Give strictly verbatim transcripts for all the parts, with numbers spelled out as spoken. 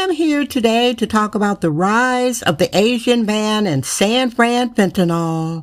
am here today to talk about the rise of the Asian man in San Fran fentanyl.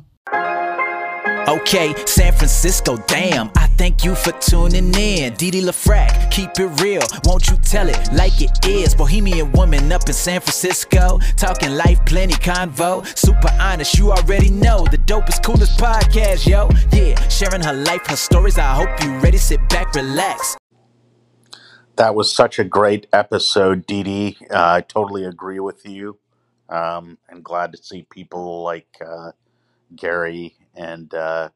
Okay, San Francisco, damn, I thank you for tuning in. Didi LaFrac, keep it real, won't you tell it like it is. Bohemian woman up in San Francisco, talking life, plenty convo. Super honest, you already know, the dopest, coolest podcast, yo. Yeah, sharing her life, her stories, I hope you ready, sit back, relax. That was such a great episode, Didi. Uh, I totally agree with you. Um, I'm glad to see people like uh, Gary and uh,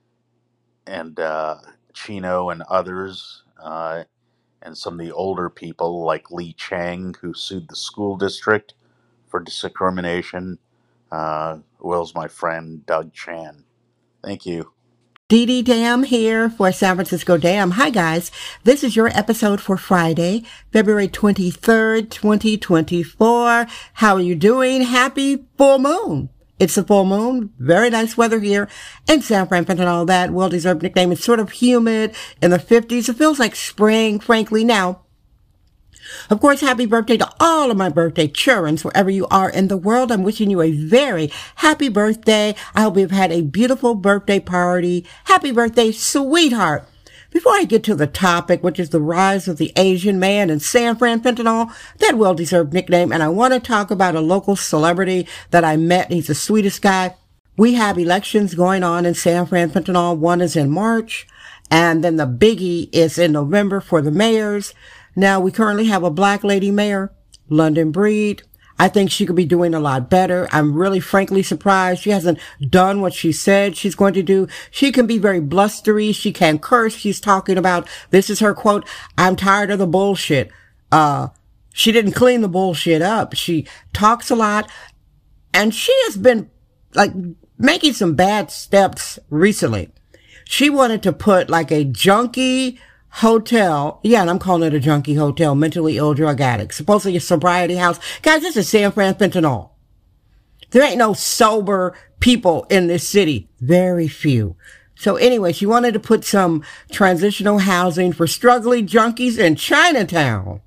and uh, Chino and others, uh, and some of the older people like Lee Chang, who sued the school district for discrimination. Uh, Will's my friend, Doug Chan. Thank you. Didi Dam here for San Francisco Dam. Hi guys, this is your episode for Friday, February twenty-third, twenty twenty-four. How are you doing? Happy full moon. It's a full moon. Very nice weather here in San Fran and all that. Well-deserved nickname. It's sort of humid in the fifties. It feels like spring, frankly. Now, of course, happy birthday to all of my birthday children, wherever you are in the world. I'm wishing you a very happy birthday. I hope you've had a beautiful birthday party. Happy birthday, sweetheart. Before I get to the topic, which is the rise of the Asian man in San Fran fentanyl, that well-deserved nickname, and I want to talk about a local celebrity that I met. He's the sweetest guy. We have elections going on in San Fran fentanyl. One is in March, and then the biggie is in November for the mayors. Now, we currently have a black lady mayor, London Breed. I think she could be doing a lot better. I'm really frankly surprised she hasn't done what she said she's going to do. She can be very blustery. She can curse. She's talking about, this is her quote, "I'm tired of the bullshit." Uh, she didn't clean the bullshit up. She talks a lot, and she has been like making some bad steps recently. She wanted to put like a junkie hotel. Yeah, and I'm calling it a junkie hotel, mentally ill drug addicts. Supposedly a sobriety house. Guys, this is San Fran fentanyl. There ain't no sober people in this city. Very few. So anyway, she wanted to put some transitional housing for struggling junkies in Chinatown.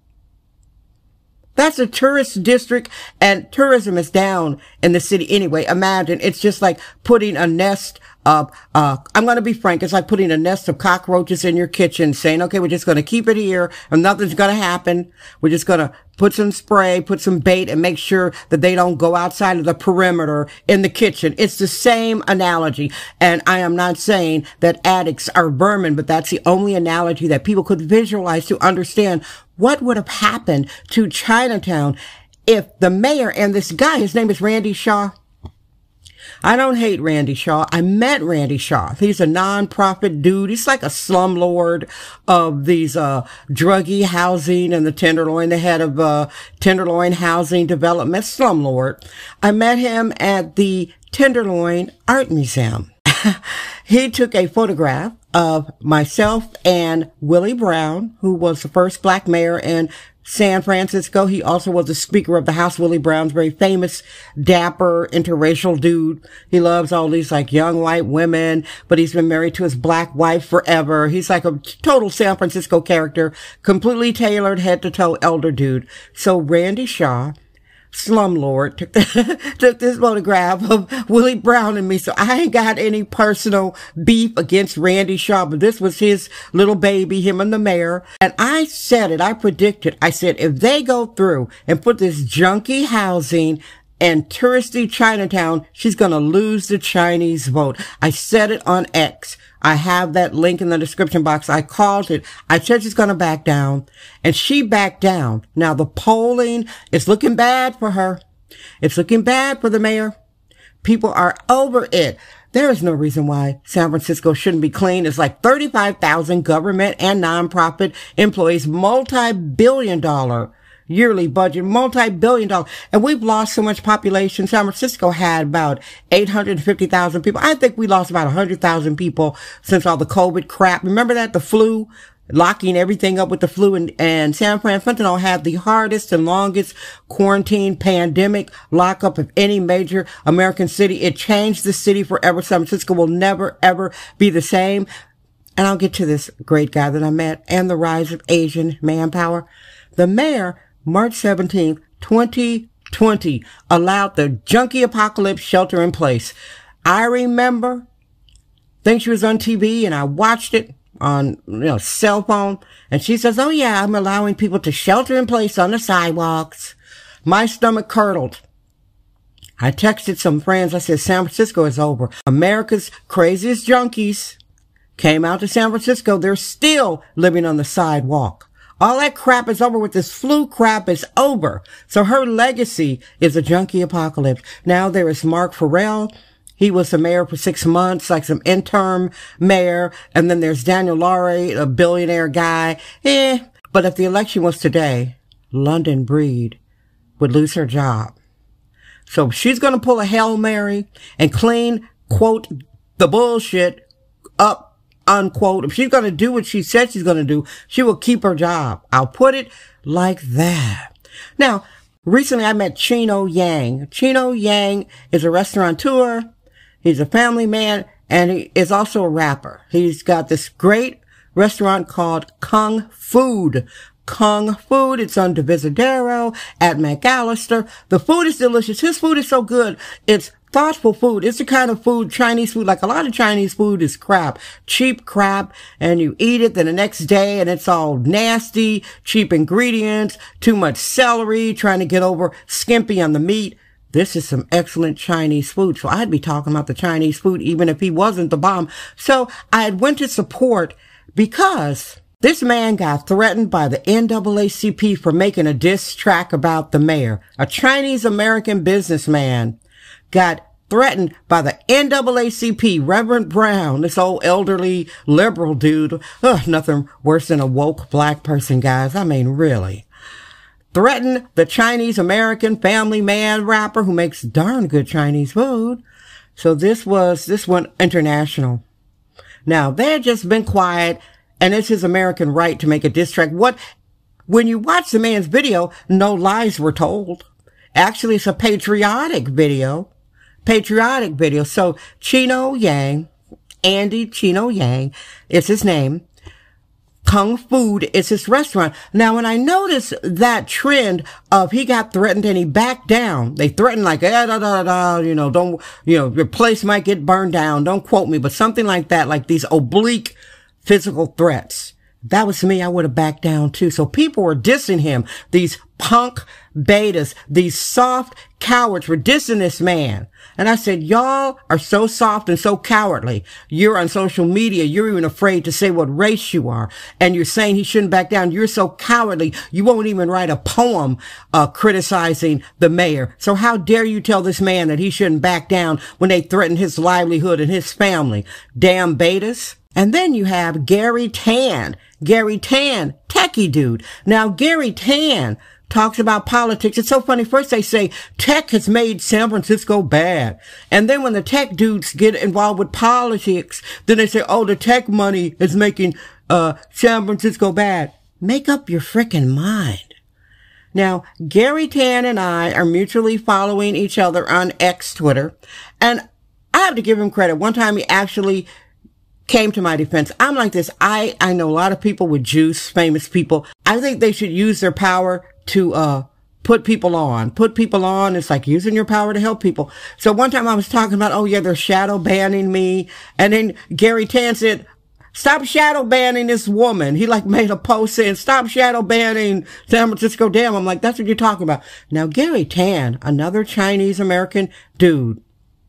That's a tourist district, and tourism is down in the city anyway. Imagine, it's just like putting a nest of, uh, I'm going to be frank, it's like putting a nest of cockroaches in your kitchen, saying, okay, we're just going to keep it here, and nothing's going to happen. We're just going to put some spray, put some bait, and make sure that they don't go outside of the perimeter in the kitchen. It's the same analogy, and I am not saying that addicts are vermin, but that's the only analogy that people could visualize to understand what would have happened to Chinatown if the mayor and this guy, his name is Randy Shaw. I don't hate Randy Shaw. I met Randy Shaw. He's a non-profit dude. He's like a slumlord of these, uh, druggy housing and the Tenderloin, the head of, uh, Tenderloin Housing Development, slumlord. I met him at the Tenderloin Art Museum. He took a photograph of myself and Willie Brown, who was the first black mayor in San Francisco. He also was the Speaker of the House. Willie Brown's very famous, dapper, interracial dude. He loves all these like young white women, but he's been married to his black wife forever. He's like a total San Francisco character, completely tailored head to toe elder dude. So Randy Shaw, slumlord, took, the, took this photograph of Willie Brown and me. So I ain't got any personal beef against Randy Shaw, but this was his little baby, him and the mayor. And I said it, I predicted, I said, if they go through and put this junkie housing and touristy Chinatown, she's going to lose the Chinese vote. I said it on X. I have that link in the description box. I called it. I said she's going to back down, and she backed down. Now the polling is looking bad for her. It's looking bad for the mayor. People are over it. There is no reason why San Francisco shouldn't be clean. It's like thirty-five thousand government and nonprofit employees, multi-billion dollar yearly budget, multi-billion dollar. And we've lost so much population. San Francisco had about eight hundred fifty thousand people. I think we lost about one hundred thousand people since all the COVID crap. Remember that? The flu, locking everything up with the flu. And, and San Fran fentanyl had the hardest and longest quarantine pandemic lockup of any major American city. It changed the city forever. San Francisco will never, ever be the same. And I'll get to this great guy that I met and the rise of Asian manpower. The mayor March seventeenth, twenty twenty, allowed the junkie apocalypse shelter in place. I remember, I think she was on T V and I watched it on, you know, cell phone. And she says, oh yeah, I'm allowing people to shelter in place on the sidewalks. My stomach curdled. I texted some friends. I said, San Francisco is over. America's craziest junkies came out to San Francisco. They're still living on the sidewalk. All that crap is over with. This flu crap is over. So her legacy is a junkie apocalypse. Now there is Mark Farrell. He was the mayor for six months, like some interim mayor. And then there's Daniel Laurie, a billionaire guy. Eh. But if the election was today, London Breed would lose her job. So she's going to pull a Hail Mary and clean, quote, the bullshit up, unquote. If she's going to do what she said she's going to do, she will keep her job. I'll put it like that. Now, recently I met Chino Yang. Chino Yang is a restaurateur. He's a family man, and he is also a rapper. He's got this great restaurant called Kung Food. Kung Food. It's on Divisadero at McAllister. The food is delicious. His food is so good. It's thoughtful food. It's the kind of food, Chinese food, like a lot of Chinese food is crap. Cheap crap. And you eat it then the next day and it's all nasty, cheap ingredients, too much celery, trying to get over skimpy on the meat. This is some excellent Chinese food. So I'd be talking about the Chinese food even if he wasn't the bomb. So I had went to support because this man got threatened by the N double A C P for making a diss track about the mayor. A Chinese-American businessman got threatened by the N double A C P, Reverend Brown, this old elderly liberal dude. Ugh, nothing worse than a woke black person, guys. I mean, really. Threatened the Chinese-American family man rapper who makes darn good Chinese food. So this was, this went international. Now, they had just been quiet. And it's his American right to make a diss track. What, when you watch the man's video, no lies were told. Actually, it's a patriotic video. Patriotic video. So Chino Yang, Andy Chino Yang is his name. Kung Food is his restaurant. Now, when I noticed that trend of he got threatened and he backed down, they threatened like, eh, da, da, da, you know, don't, you know, your place might get burned down. Don't quote me, but something like that, like these oblique physical threats. That was me. I would have backed down too. So people were dissing him. These punk betas, these soft cowards were dissing this man. And I said, y'all are so soft and so cowardly. You're on social media. You're even afraid to say what race you are. And you're saying he shouldn't back down. You're so cowardly. You won't even write a poem, uh, criticizing the mayor. So how dare you tell this man that he shouldn't back down when they threaten his livelihood and his family? Damn betas. And then you have Gary Tan. Gary Tan, techie dude. Now, Gary Tan talks about politics. It's so funny. First they say tech has made San Francisco bad. And then when the tech dudes get involved with politics, then they say, oh, the tech money is making uh San Francisco bad. Make up your frickin' mind. Now, Gary Tan and I are mutually following each other on X Twitter. And I have to give him credit. One time he actually came to my defense. I'm like this. I, I know a lot of people with juice, famous people. I think they should use their power to, uh, put people on. Put people on. It's like using your power to help people. So one time I was talking about, oh yeah, they're shadow banning me. And then Gary Tan said, stop shadow banning this woman. He like made a post saying, stop shadow banning San Francisco Damn. I'm like, that's what you're talking about. Now Gary Tan, another Chinese American dude,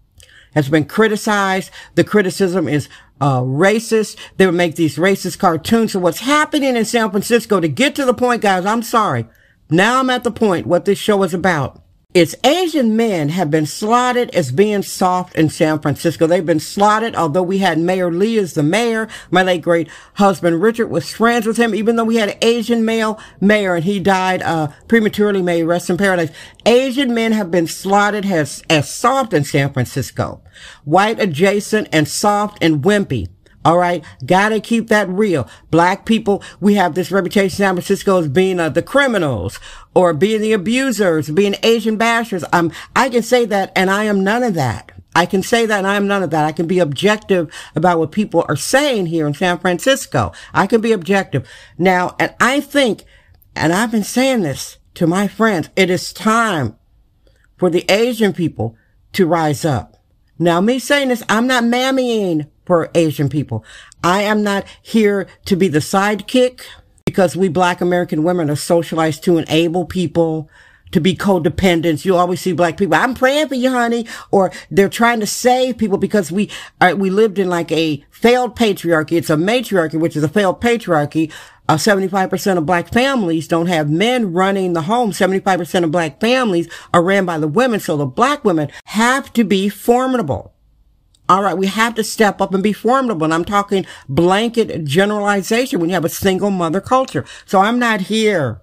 has been criticized. The criticism is uh racist. They would make these racist cartoons. So what's happening in San Francisco, to get to the point, guys, I'm sorry. Now I'm at the point what this show is about. It's Asian men have been slotted as being soft in San Francisco. They've been slotted, although we had Mayor Lee as the mayor. My late great husband Richard was friends with him, even though we had an Asian male mayor and he died uh prematurely, may he rest in paradise. Asian men have been slotted as, as soft in San Francisco. White adjacent and soft and wimpy. All right. Gotta keep that real. Black people, we have this reputation in San Francisco as being uh, the criminals or being the abusers, being Asian bashers. Um, I can say that and I am none of that. I can say that and I am none of that. I can be objective about what people are saying here in San Francisco. I can be objective. Now, and I think, and I've been saying this, to my friends, it is time for the Asian people to rise up. Now, me saying this, I'm not mammying for Asian people. I am not here to be the sidekick, because we Black American women are socialized to enable people to be codependents. You always see Black people, I'm praying for you, honey, or they're trying to save people because we uh, we lived in like a failed patriarchy. It's a matriarchy, which is a failed patriarchy. Uh, seventy-five percent of Black families don't have men running the home. seventy-five percent of Black families are ran by the women. So the Black women have to be formidable. All right, we have to step up and be formidable. And I'm talking blanket generalization when you have a single mother culture. So I'm not here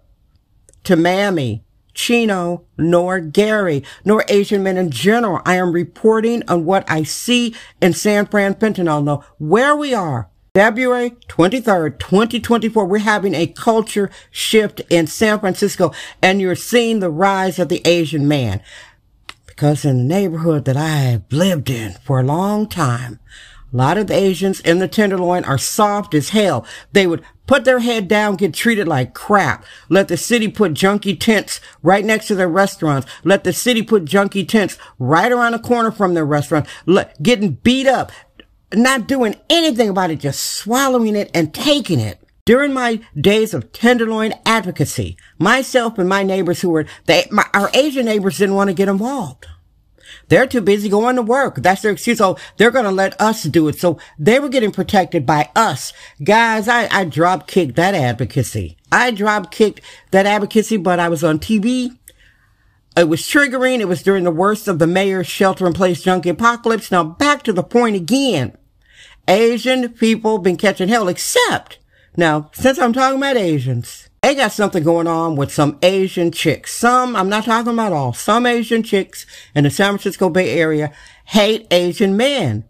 to mammy Chino, nor Gary, nor Asian men in general. I am reporting on what I see in San Fran Fentanyl. Now, where we are, February twenty-third, twenty twenty-four, we're having a culture shift in San Francisco, and you're seeing the rise of the Asian man. Because in the neighborhood that I've lived in for a long time, a lot of the Asians in the Tenderloin are soft as hell. They would put their head down, get treated like crap. Let the city put junky tents right next to their restaurants. Let the city put junky tents right around the corner from their restaurant. Let, getting beat up, not doing anything about it, just swallowing it and taking it. During my days of Tenderloin advocacy, myself and my neighbors who were, they, my, our Asian neighbors didn't want to get involved. They're too busy going to work. That's their excuse. Oh, they're going to let us do it. So they were getting protected by us. Guys, I, I drop kicked that advocacy. I drop kicked that advocacy, but I was on T V. It was triggering. It was during the worst of the mayor's shelter-in-place junkie apocalypse. Now back to the point again. Asian people been catching hell, except, now, since I'm talking about Asians, they got something going on with some Asian chicks. Some, I'm not talking about all, some Asian chicks in the San Francisco Bay Area hate Asian men.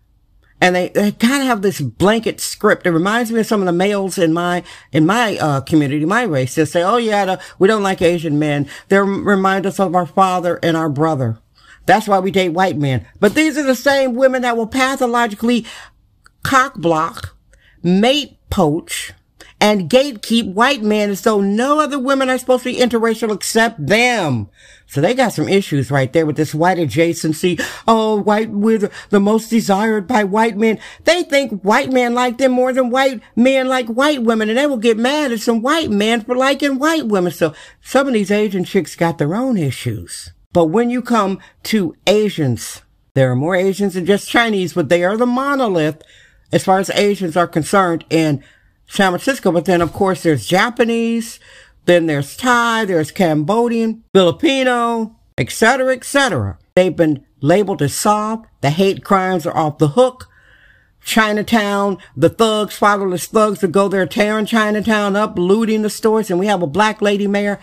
And they, they kind of have this blanket script. It reminds me of some of the males in my, in my, uh, community, my race. They say, oh yeah, the, we don't like Asian men. They remind us of our father and our brother. That's why we date white men. But these are the same women that will pathologically cock block, mate poach, and gatekeep white men as though no other women are supposed to be interracial except them. So they got some issues right there with this white adjacency. Oh, white, we're the most desired by white men. They think white men like them more than white men like white women, and they will get mad at some white men for liking white women. So some of these Asian chicks got their own issues. But when you come to Asians, there are more Asians than just Chinese, but they are the monolith as far as Asians are concerned in San Francisco. But then, of course, there's Japanese, then there's Thai, there's Cambodian, Filipino, et cetera, et cetera. They've been labeled as soft. The hate crimes are off the hook. Chinatown, the thugs, fatherless thugs that go there tearing Chinatown up, looting the stores, and we have a black lady mayor.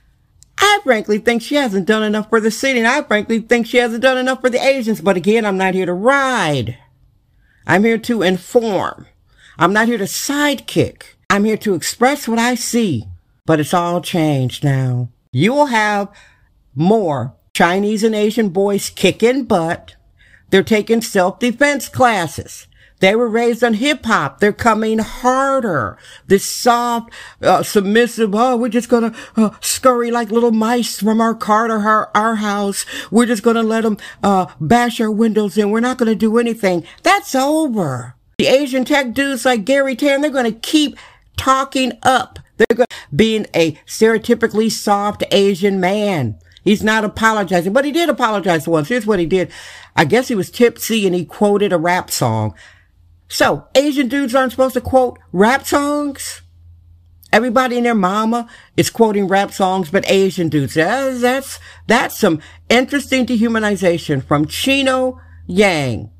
I frankly think she hasn't done enough for the city, and I frankly think she hasn't done enough for the Asians. But again, I'm not here to ride. I'm here to inform. I'm not here to sidekick. I'm here to express what I see. But it's all changed now. You will have more Chinese and Asian boys kicking butt. They're taking self-defense classes. They were raised on hip-hop. They're coming harder. This soft, uh, submissive, oh, we're just going to uh, scurry like little mice from our car to our, our house. We're just going to let them uh, bash our windows in. We're not going to do anything. That's over. The Asian tech dudes like Gary Tan, they're going to keep talking up. They're going to being a stereotypically soft Asian man. He's not apologizing, but he did apologize once. Here's what he did. I guess he was tipsy and he quoted a rap song. So, Asian dudes aren't supposed to quote rap songs? Everybody and their mama is quoting rap songs, but Asian dudes. That's, that's, that's some interesting dehumanization from Chino Yang,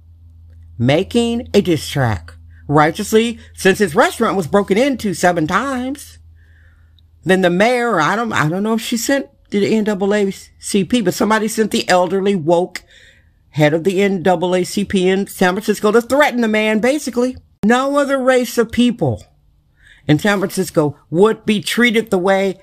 making a diss track. Righteously, since his restaurant was broken into seven times. Then the mayor, I don't, I don't know if she sent the N double A C P, but somebody sent the elderly woke head of the N double A C P in San Francisco to threaten the man, basically. No other race of people in San Francisco would be treated the way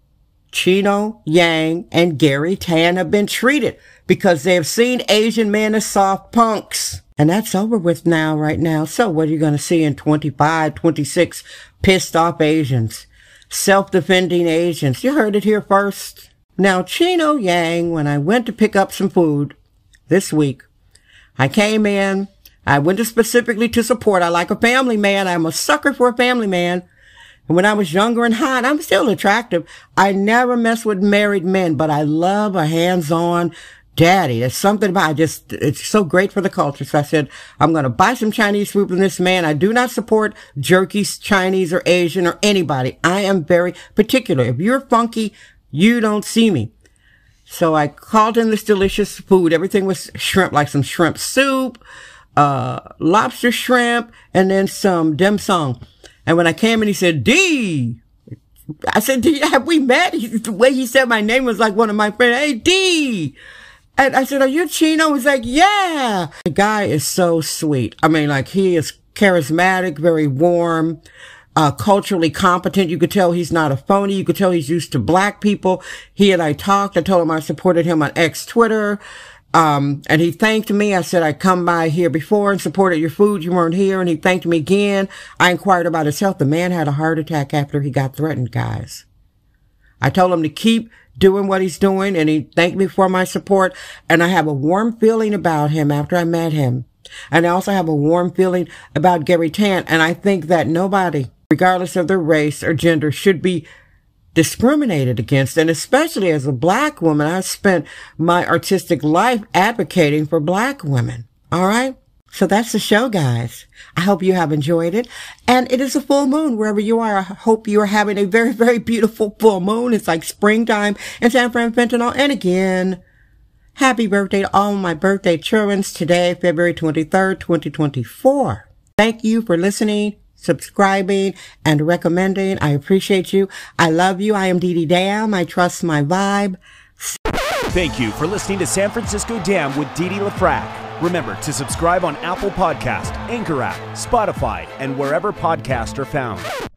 Chino Yang and Gary Tan have been treated, because they have seen Asian men as soft punks. And that's over with now, right now. So what are you going to see in twenty-five, twenty-six pissed off Asians? self-defending agents. You heard it here first. Now, Chino Yang, when I went to pick up some food this week, I came in, I went to specifically to support. I like a family man. I'm a sucker for a family man. And when I was younger and hot, I'm still attractive. I never mess with married men, but I love a hands-on daddy. There's something about it. Just, it's so great for the culture. So I said, I'm going to buy some Chinese food from this man. I do not support jerky Chinese or Asian or anybody. I am very particular. If you're funky, you don't see me. So I called in this delicious food. Everything was shrimp, like some shrimp soup, uh, lobster shrimp, and then some dim sum. And when I came in, he said, D. I said, D, have we met? He, the way he said my name was like one of my friends. Hey, D. And I said, are you Chino? He's like, yeah. The guy is so sweet. I mean, like, he is charismatic, very warm, uh, culturally competent. You could tell he's not a phony. You could tell he's used to black people. He and I talked. I told him I supported him on X Twitter. Um, and he thanked me. I said, I come by here before and supported your food. You weren't here. And he thanked me again. I inquired about his health. The man had a heart attack after he got threatened, guys. I told him to keep doing what he's doing, and he thanked me for my support. And I have a warm feeling about him after I met him. And I also have a warm feeling about Garry Tan. And I think that nobody, regardless of their race or gender, should be discriminated against. And especially as a black woman, I spent my artistic life advocating for black women. All right. So that's the show, guys. I hope you have enjoyed it. And it is a full moon wherever you are. I hope you are having a very, very beautiful full moon. It's like springtime in San Fran Fentanyl. And again, happy birthday to all my birthday children today, February twenty-third, twenty twenty-four. Thank you for listening, subscribing, and recommending. I appreciate you. I love you. I am Dee Dee Dam. I trust my vibe. Thank you for listening to San Francisco Dam with Dee Dee LaFrac. Remember to subscribe on Apple Podcast, Anchor app, Spotify, and wherever podcasts are found.